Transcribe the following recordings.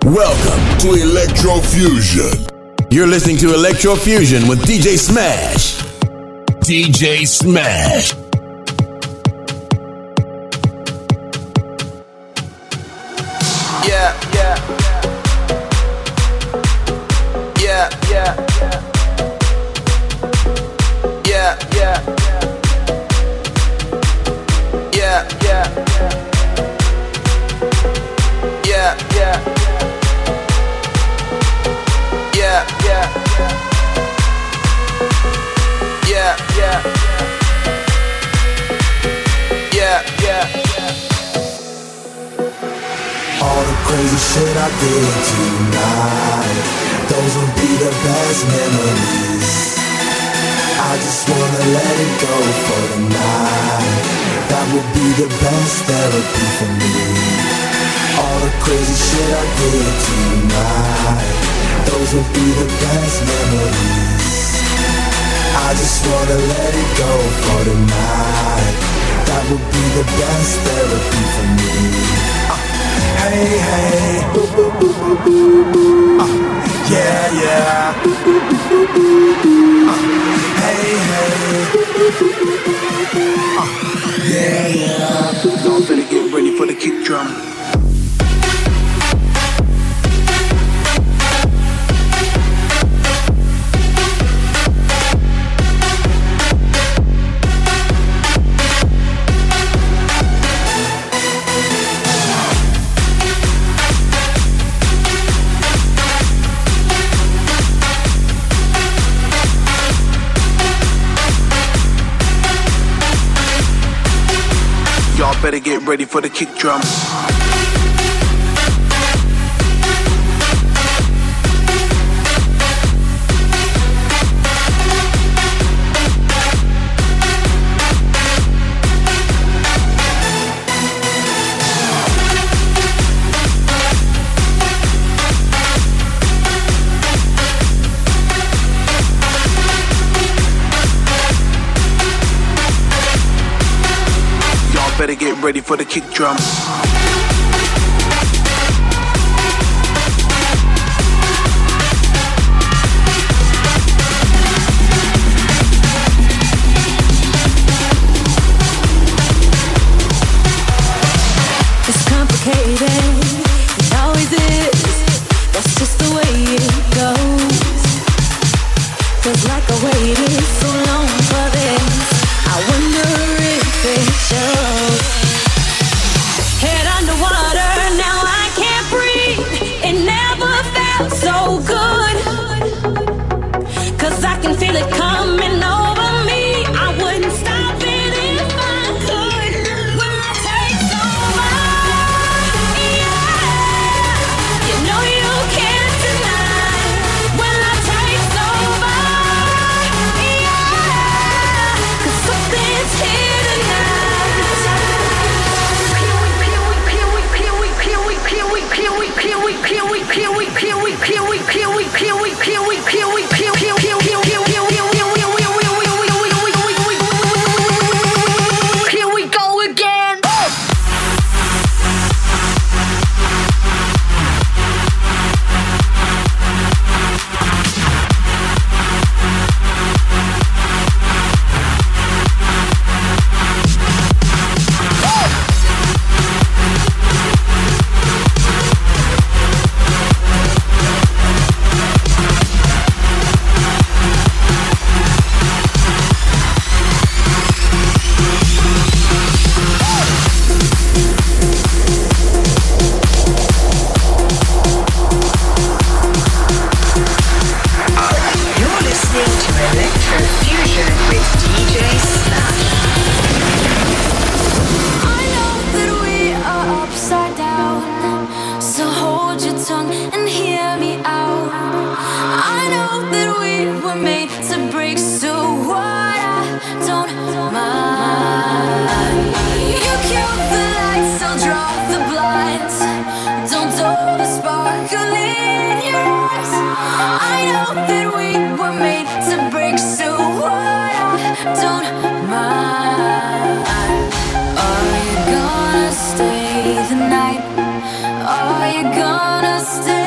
Welcome to Electrofusion. You're listening to Electrofusion with DJ Smash. DJ Smash. Yeah, yeah. Yeah, yeah. Yeah, yeah. Yeah, yeah. Yeah, yeah. Yeah, yeah. Yeah, yeah. Yeah, yeah. All the crazy shit I did tonight, those will be the best memories. I just wanna let it go for the night. That would be the best therapy for me. All the crazy shit I did tonight, those will be the best memories. I just wanna let it go for the night. That would be the best therapy for me. Hey, hey, yeah, yeah. Hey, hey, yeah, yeah. Y'all better get ready for the kick drum. Y'all better get ready for the kick drum. Better get ready for the kick drum. It's complicated, it always is. That's just the way it goes. Feels like I waited so long for this. I wonder if it shows. Head underwater, now I can't breathe. It never felt so good. 'Cause I can feel it coming over me. I wouldn't stop it if I could. When my take's over, yeah. You know you can't deny. When my take's over, yeah. 'Cause something's here tonight. Here we go again. Are you gonna stay?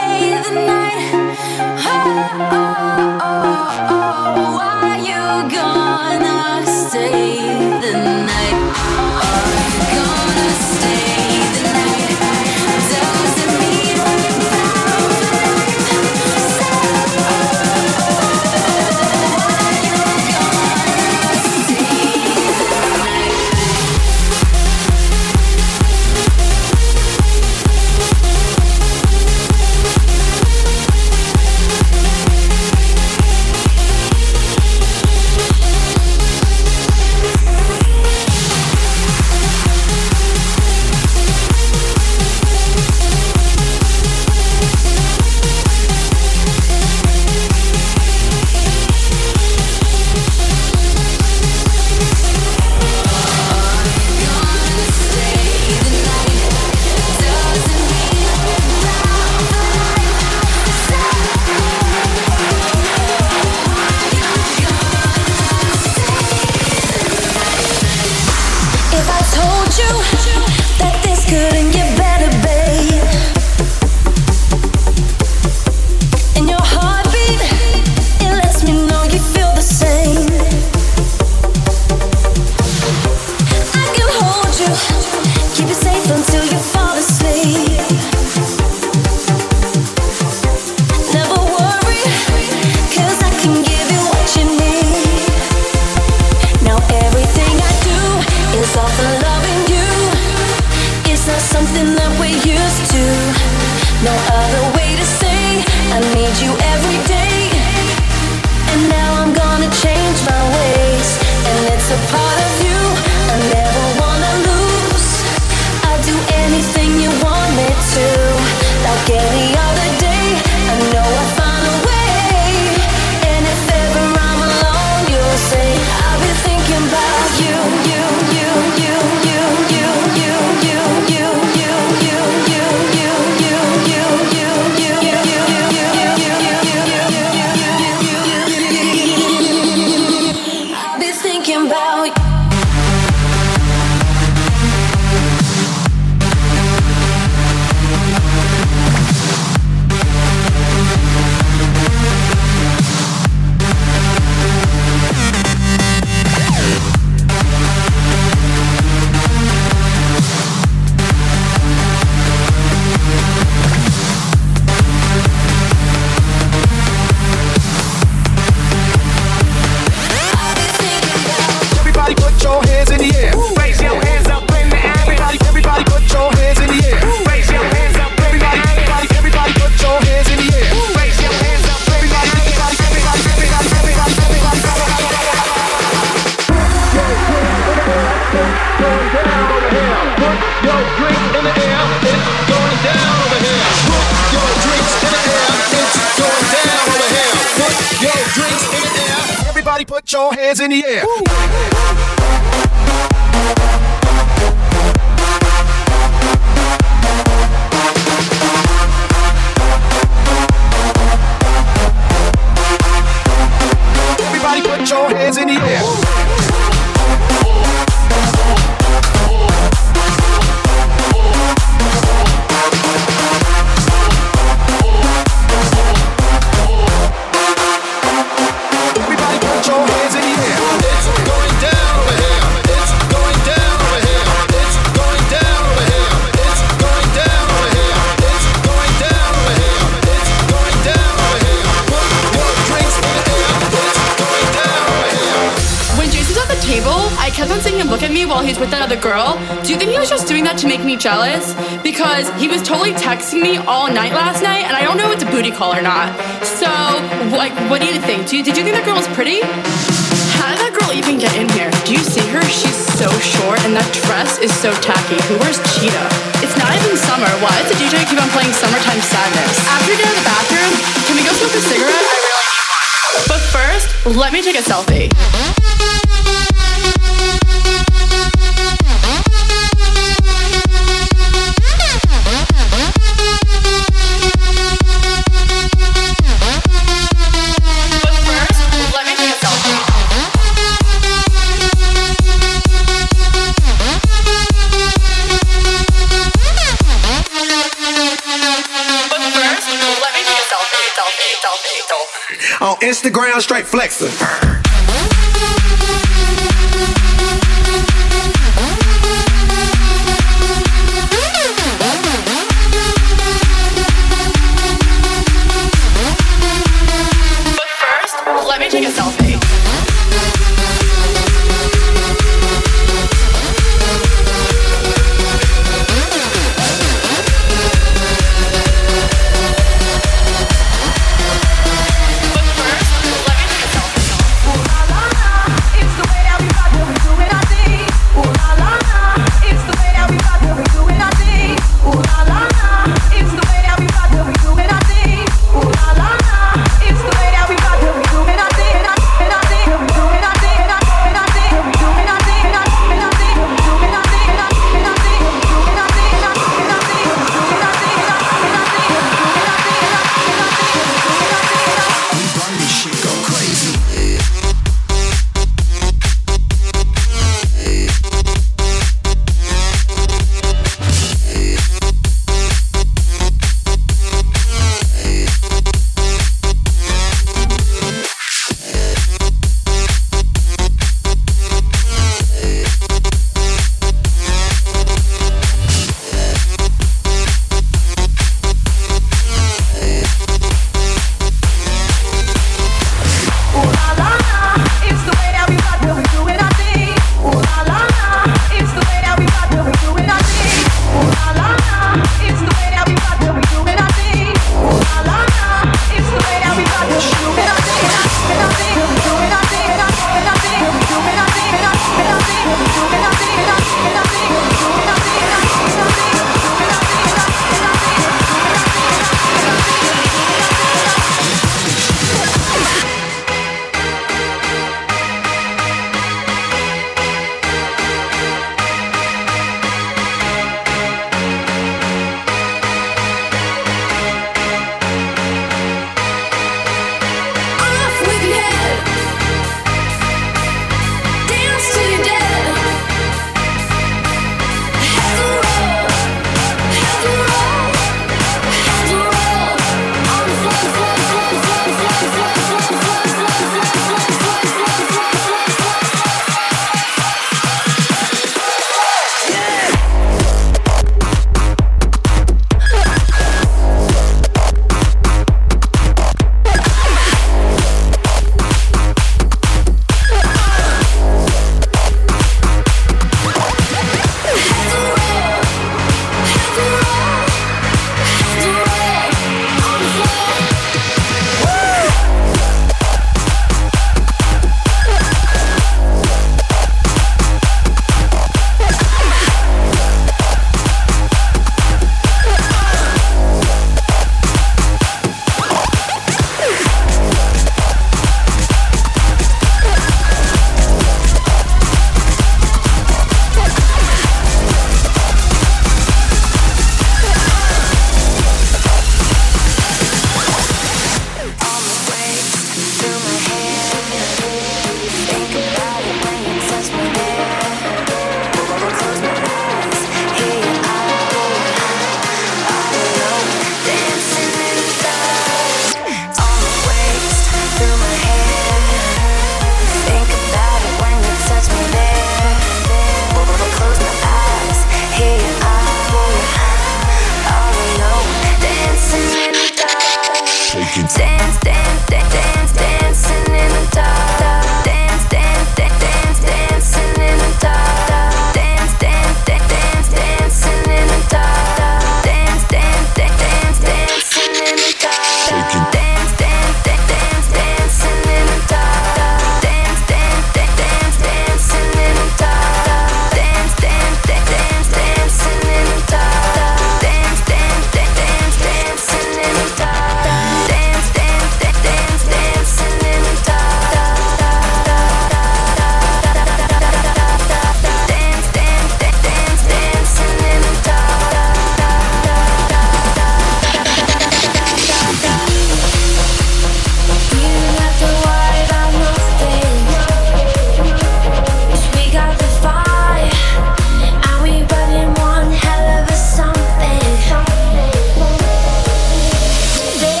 Put your hands in the air. Everybody put your hands in the air. Look at me while he's with that other girl. Do you think he was just doing that to make me jealous? Because he was totally texting me all night last night, and I don't know if it's a booty call or not. So, what do you think? Did you think that girl was pretty? How did that girl even get in here? Do you see her? She's so short, and that dress is so tacky. Who wears cheetah? It's not even summer. Why does the DJ keep on playing Summertime Sadness? After we get out of the bathroom, can we go smoke a cigarette? I really need one. But first, let me take a selfie. On Instagram, straight flexing. Let me take a selfie.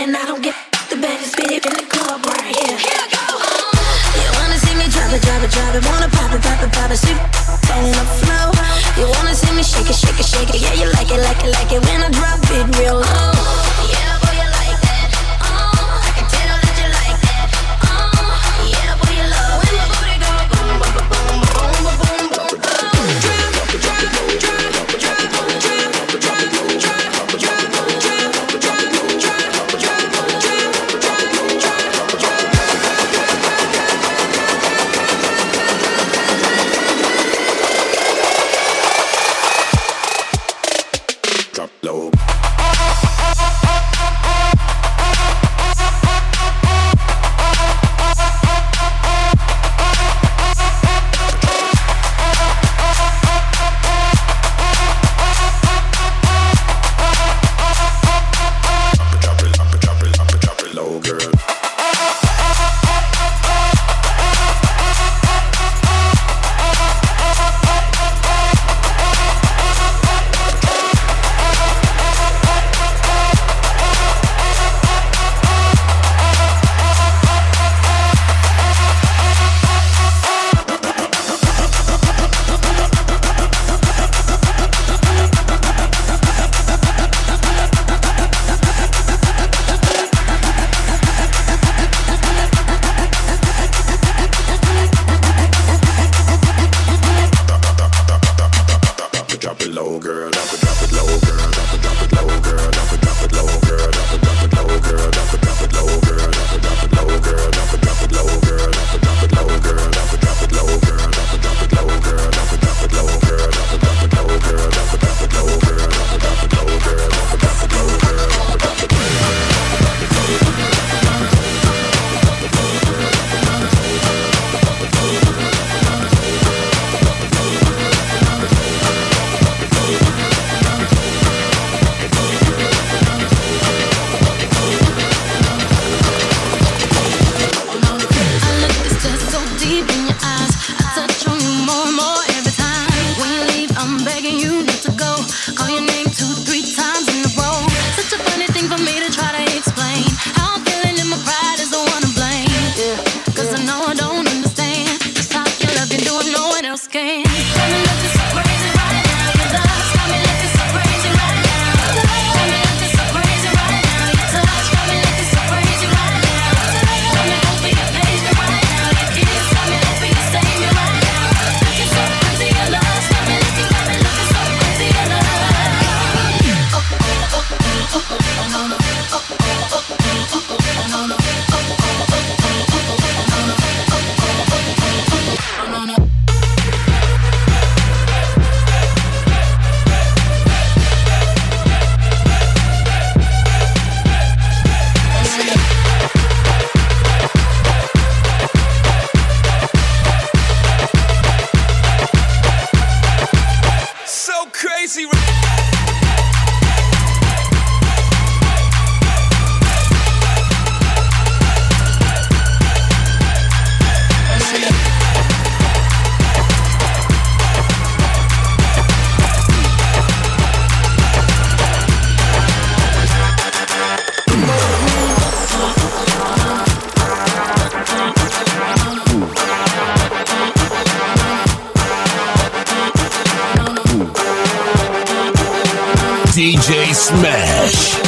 and I don't get the baddest bitch in the club right here. Here I go. You wanna see me drop it, drop it, drop it. Wanna pop it, pop it, pop it. Sweet on the floor. You wanna see me shake it, shake it, shake it. Yeah, you like it, like it, like it when I drop it real low. Yeah, boy, you like that. I can tell that you like that. Yeah, boy, you love when my booty go boom, boom, boom, boom, boom, boom, boom, boom. Drop, drop, drop, drop, drop, drop, drop, drop, Drop low. Drop it low, girl. Drop it low, girl. Drop it low, girl. Drop it low, girl. Drop it low, girl. Drop it low, girl. Drop it low, girl. Drop it low, girl. Drop it low, girl. Drop it low, girl. Drop it low, girl. Drop it low, girl. Drop it low, girl. Drop it low, girl. Drop it low, girl. Drop it low, girl. Drop it low, girl. Drop it low, DJ Smash.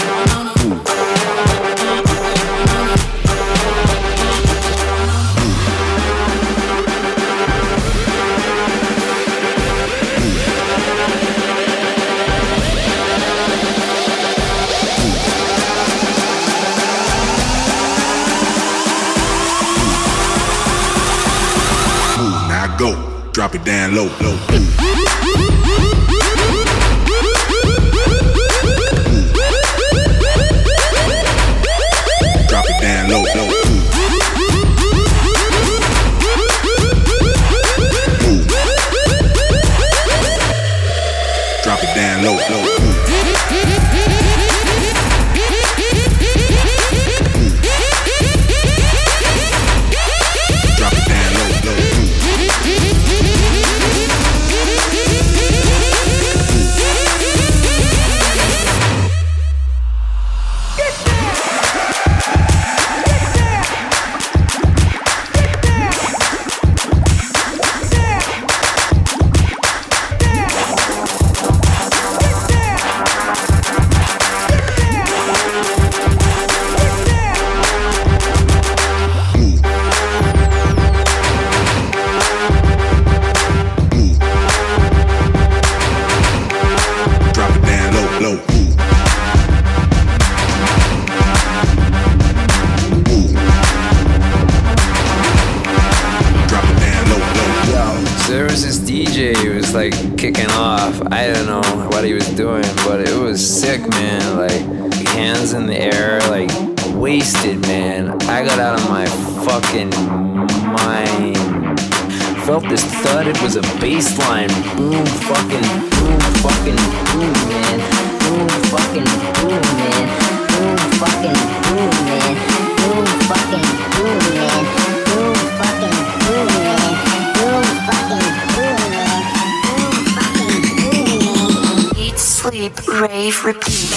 Now go, drop it down low, low. Drop it down low, low. Drop it down low, low. Drop it down low, low. like kicking off. I don't know what he was doing, but it was sick, man. Like hands in the air, like wasted, man. I got out of my fucking mind. Felt this thud, it was a bass line. Boom, fucking, boom, man. Boom, fucking, boom, man. Boom, fucking, boom, man. Boom, fucking, boom, man. Boom, fucking, boom, man. Boom, fucking, boom, man. Boom, fucking, boom, man. Eat, sleep, rave, repeat.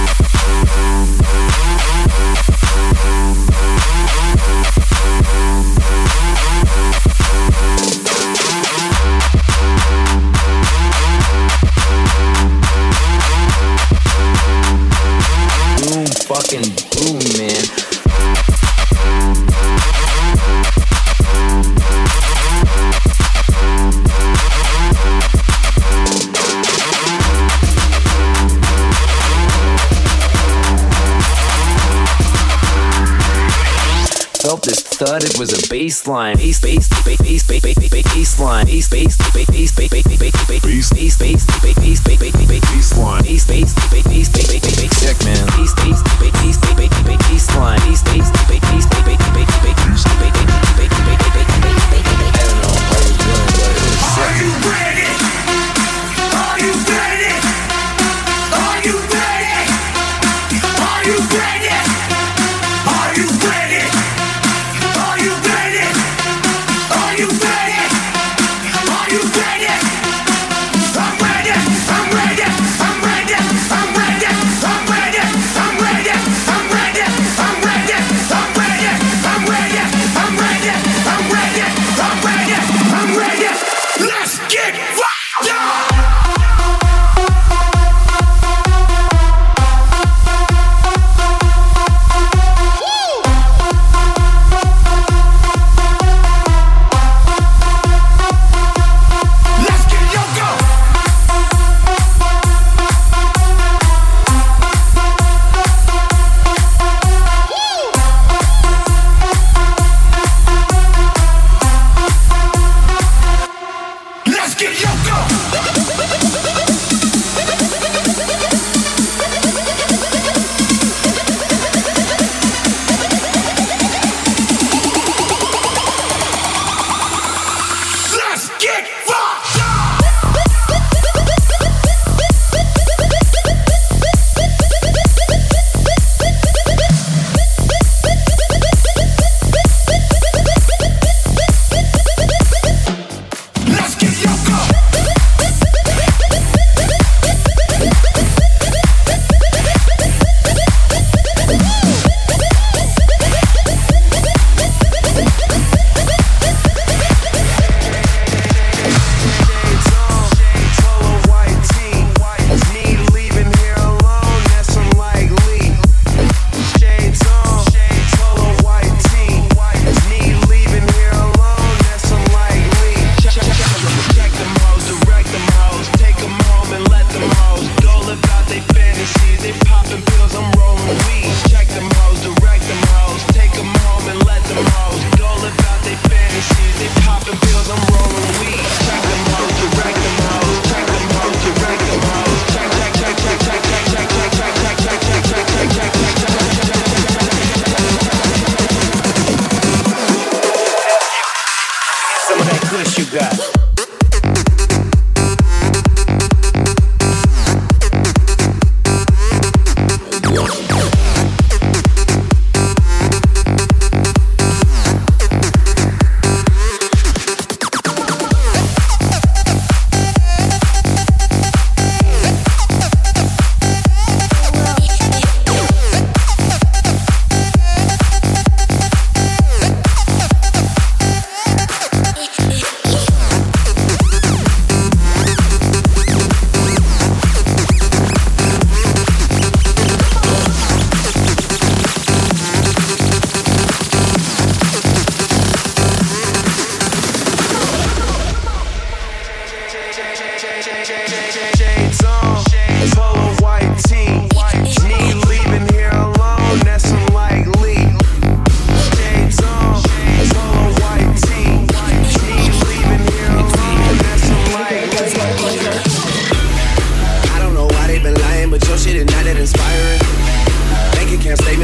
Fucking boom, man. Felt this thud, it was a bass line. Bass line. Bass line. Sick, man. Bass line. I don't know what I was doing, but it was sick. Are you ready? Are you ready? Are you ready? Are you ready? Are you ready? Are you ready? Are you ready? Are you ready? I'm ready. I'm ready. I'm ready. I'm ready. I'm ready. I'm ready.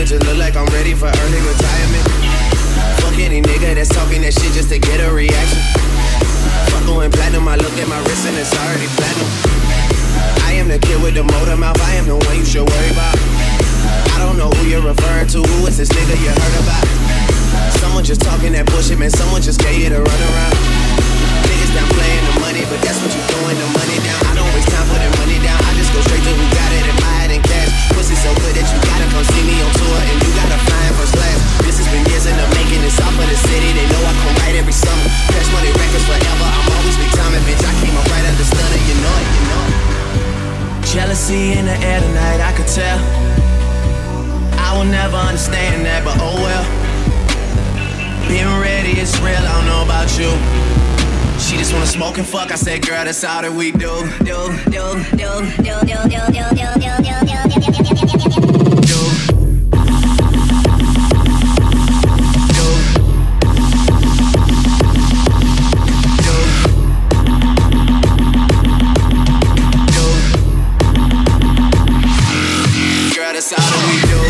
it just look like I'm ready for early retirement. Fuck any nigga that's talking that shit just to get a reaction. Fuck going platinum, I look at my wrist and it's already platinum. I am the kid with the motor mouth, I am the one you should worry about. I don't know who you're referring to, who is this nigga you heard about? Someone just talking that bullshit, man, someone just gave you the runaround. Niggas down playing the money, but that's what you doing, the money down. I don't waste time putting money down, I just go straight to who got it in my head and cash. Pussy so good that you gotta come see me on tour, and you gotta fly in first class. This has been years in the making, it's off of the city, they know I come right every summer. Cash money records forever, I'm always big time, and bitch, I came up right under stunner, you know it, you know it. Jealousy in the air tonight, I could tell. I will never understand that, but oh well. Being ready, it's real, I don't know about you. She just wanna smoke and fuck, I said, girl, that's all that we do. Girl, that's all that we do.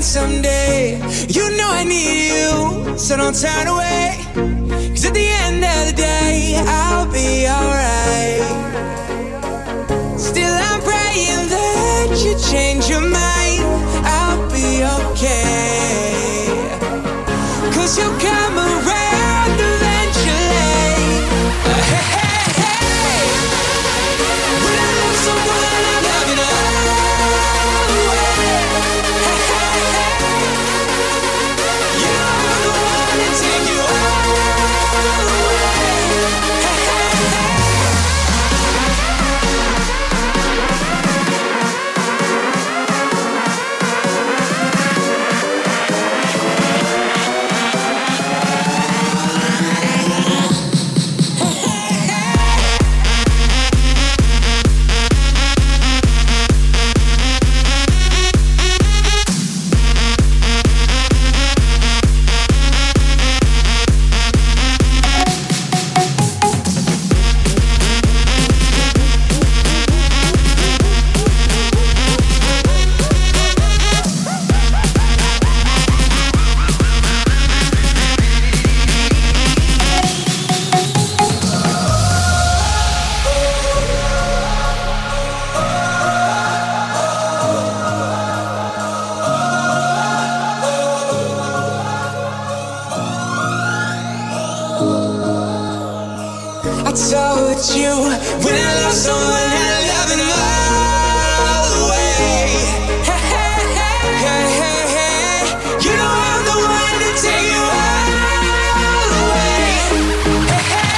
someday. You know I need you, so don't turn away. 'Cause at the end of the day, I'll be alright. Still I'm praying that you change your mind. I'll be okay. 'Cause you'll come around eventually. Hey, hey, hey. When I love someone, I'm loving always. Hey, hey, hey. You know I'm the one to take you away. Hey, hey, hey. I told you when I love someone, I love them all the way. Hey, hey, hey, hey, hey, hey. You know I'm the one to take you all the way. Hey, hey,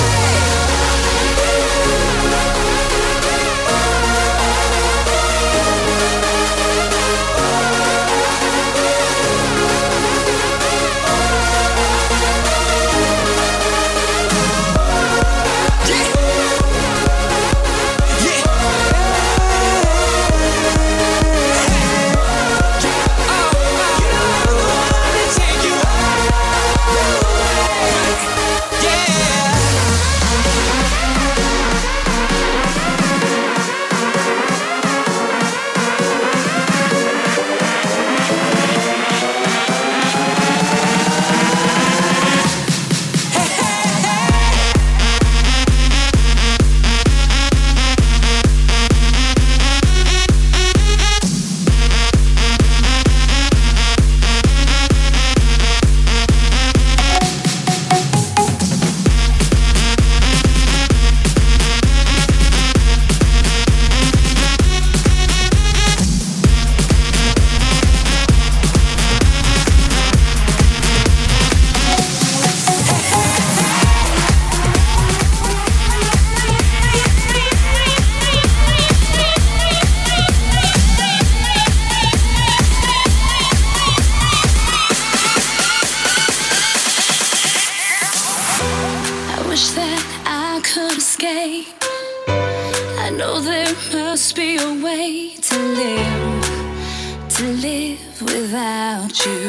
without you.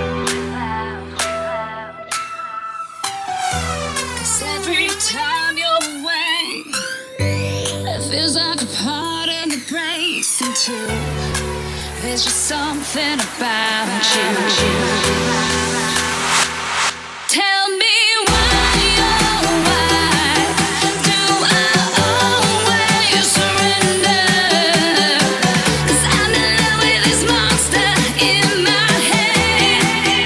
'Cause every time you're away, it feels like a part of me breaks in two. There's just something about you. Tell me why, oh why do I always surrender? 'Cause I'm in love with this monster in my head.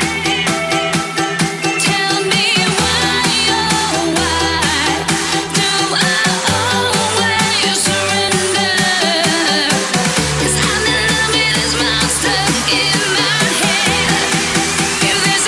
Tell me why, oh why do I always surrender? 'Cause I'm in love with this monster in my head. If there's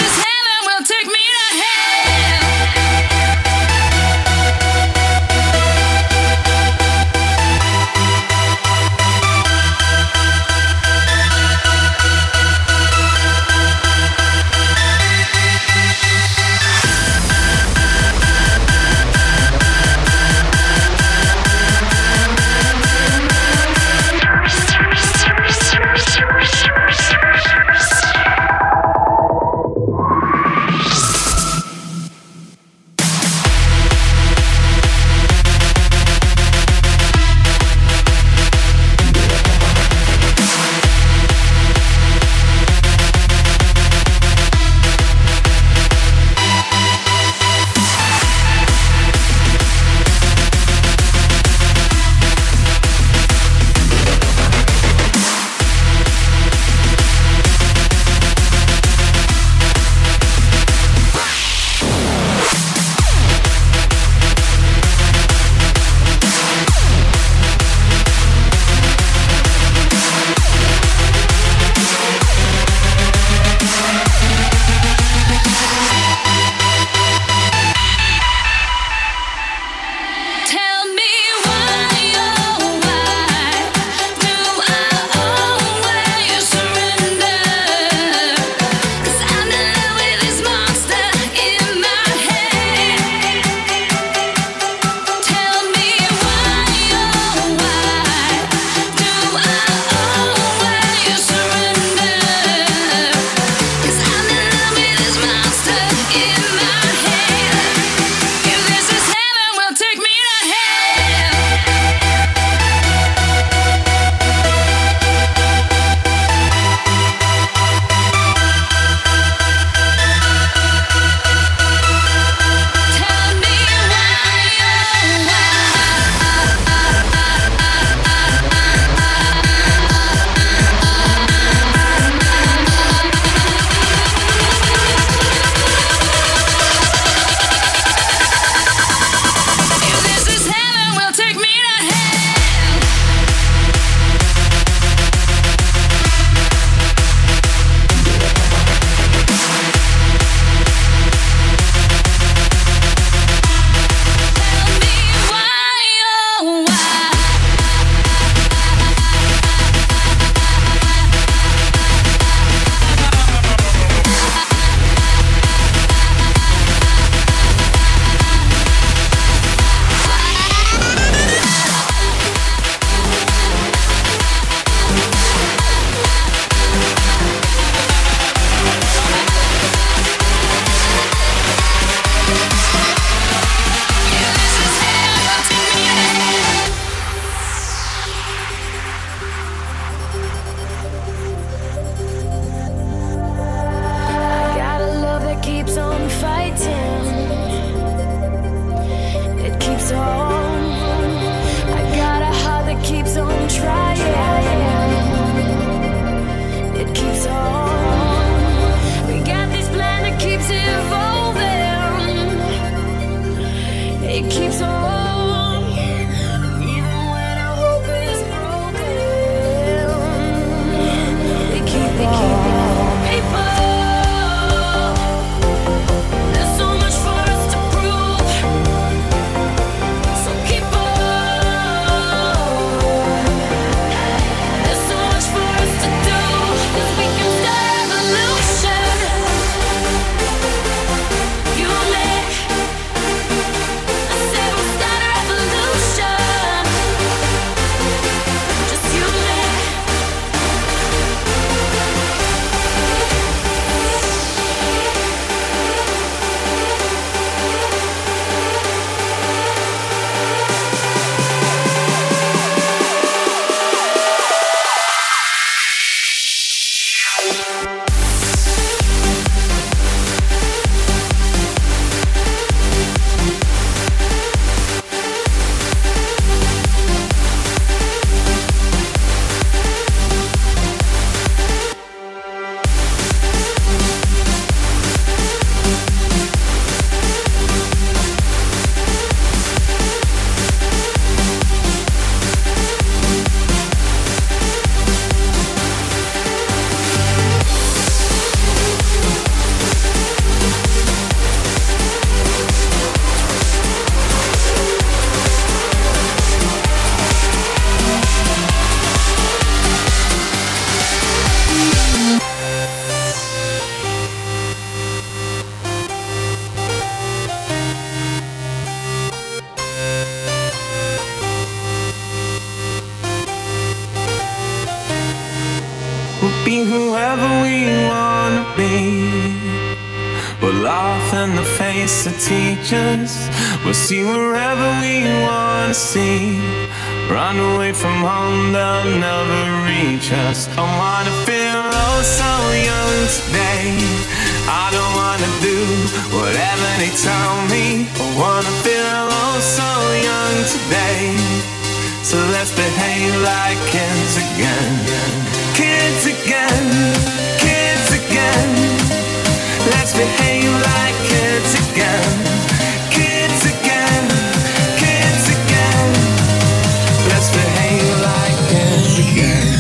Be whoever we wanna be. We'll laugh in the face of teachers. We'll see wherever we wanna see. Run away from home, they'll never reach us. I wanna feel oh so young today. I don't wanna do whatever they tell me. I wanna feel oh so young today. So let's behave like kids again. Kids again, kids again. Let's behave like kids again. Kids again, kids again. Let's behave like kids again.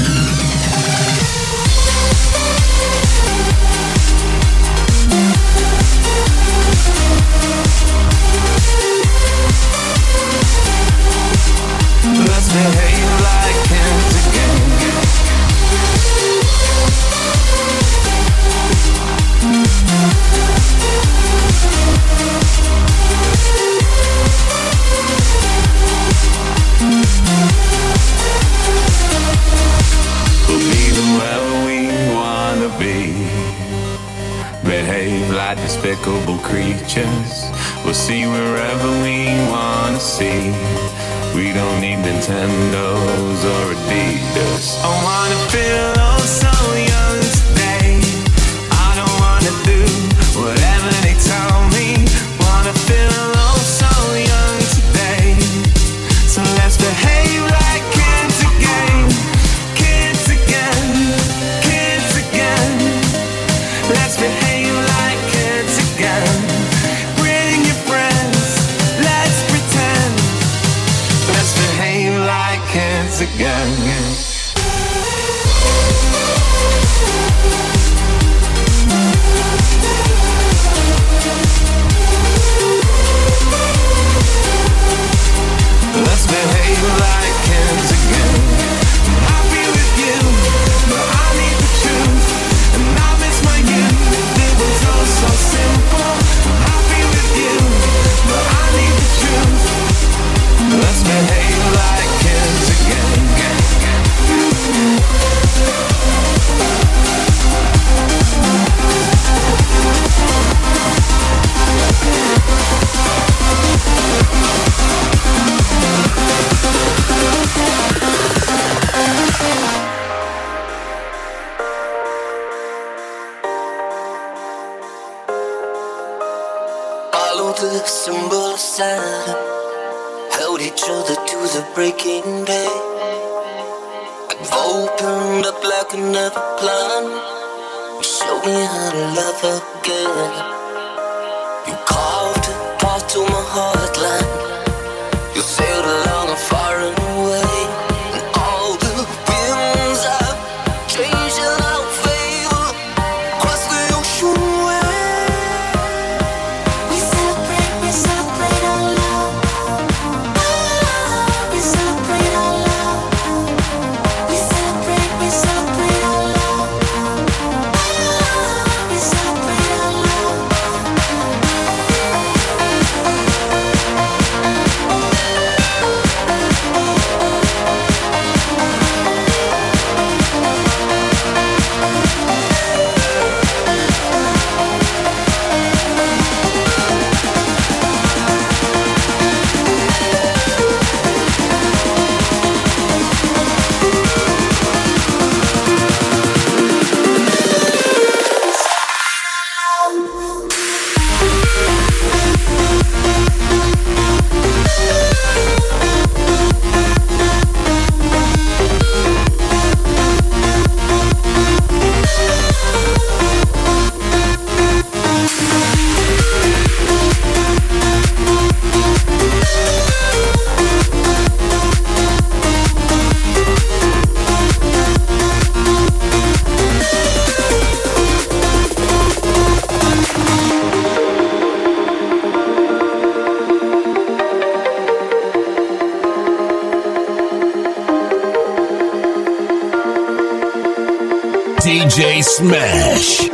Let's behave like kids again. We'll be whoever we wanna be. Behave like despicable creatures. We'll see wherever we wanna see. We don't need Nintendos or Adidas. I wanna feel oh so young today. I don't wanna do whatever they tell me. Wanna feel oh so young today. So let's behave like kids again. Kids again. Kids again. Let's behave like kids again. Bring your friends. Let's pretend. Let's behave like kids again. Let's behave like kids again. I'm happy with you, but I need the truth. And I miss my youth, it was all so simple. I'm happy with you, but I need the truth. Let's behave like kids again. Follow the symbol of Saturn. Held each other to the breaking day. I've opened up like I never planned. You showed me how to love again. You carved a path to my heartland. You sailed along and far and away. And all the winds have changed in our favor. Across the ocean way. We celebrate our love. We celebrate our love. We celebrate our love. We celebrate our love. DJ Smash.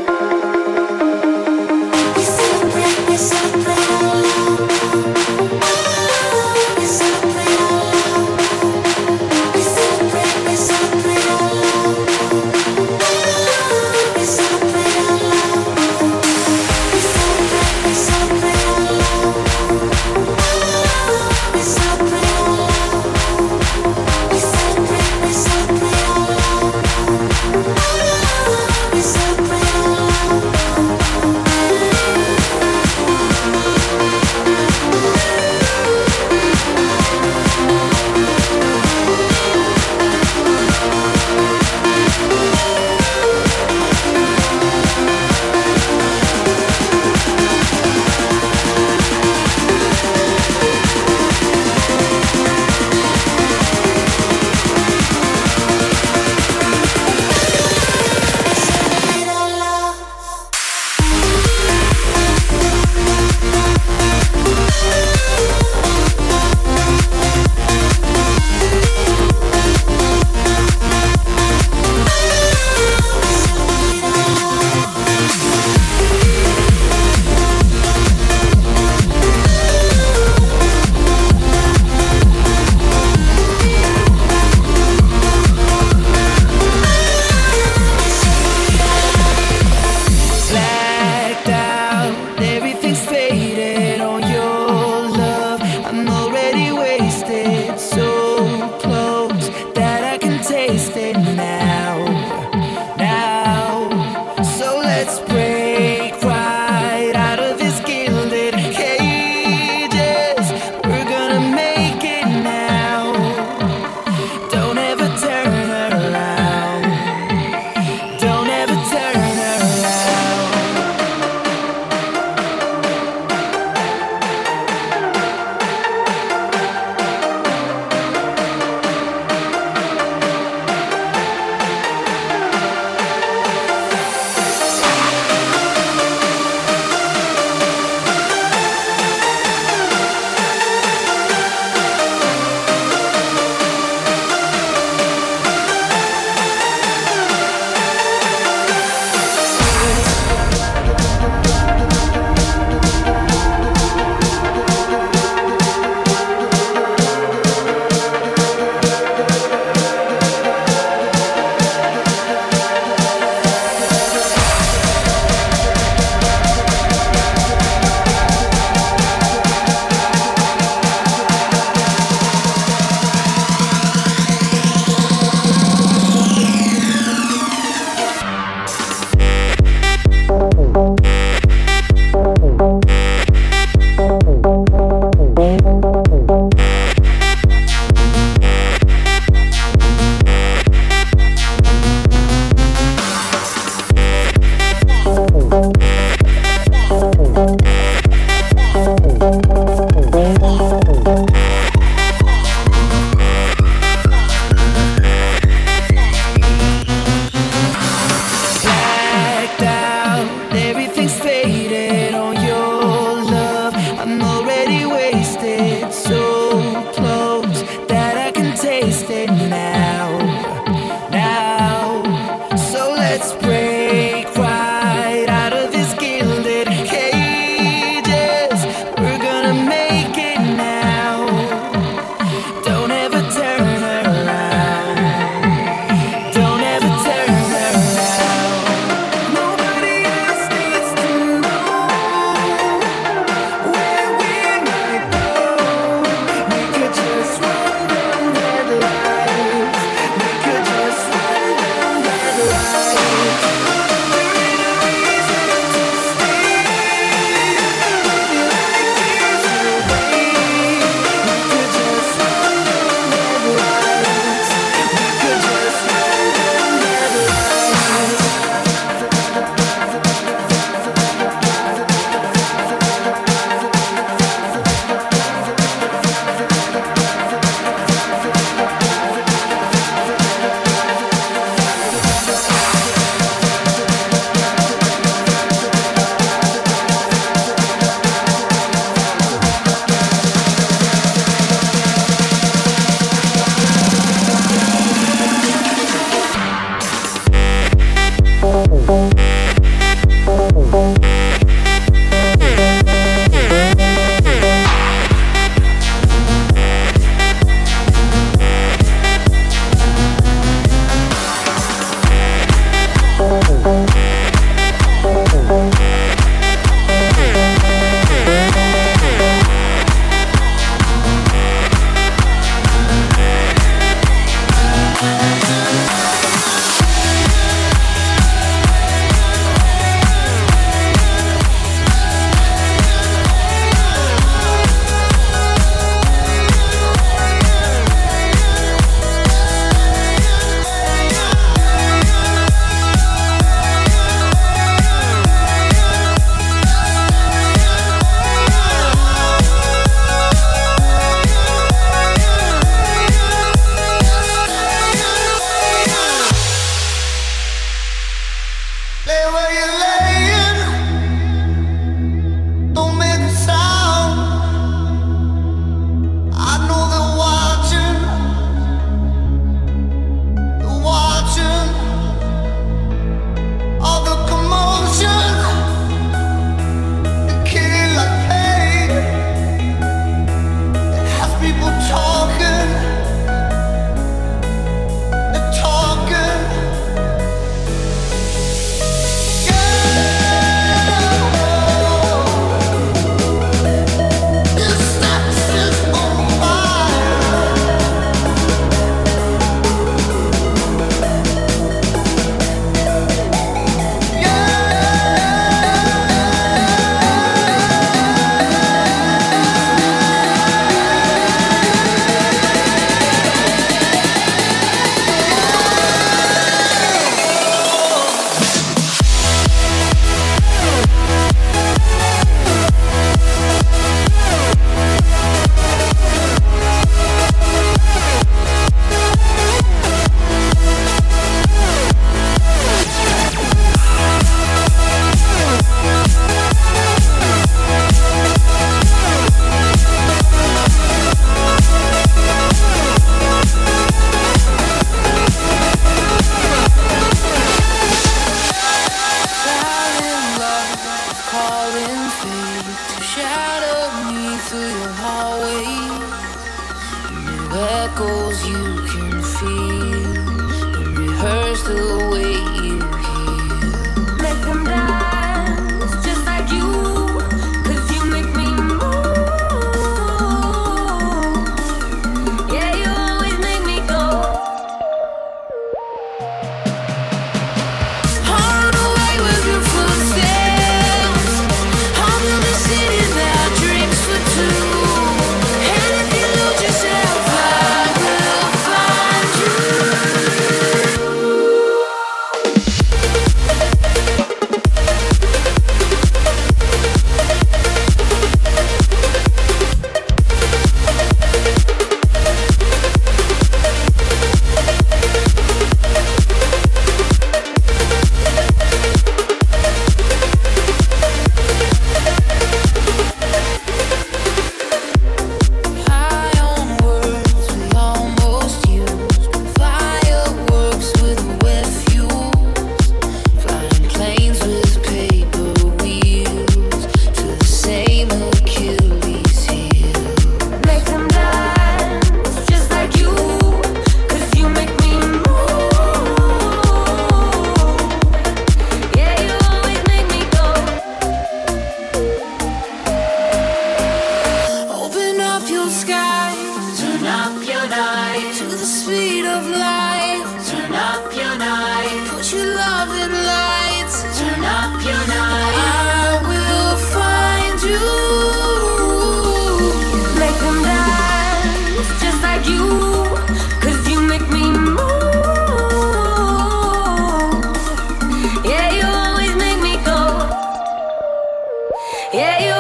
Yeah, you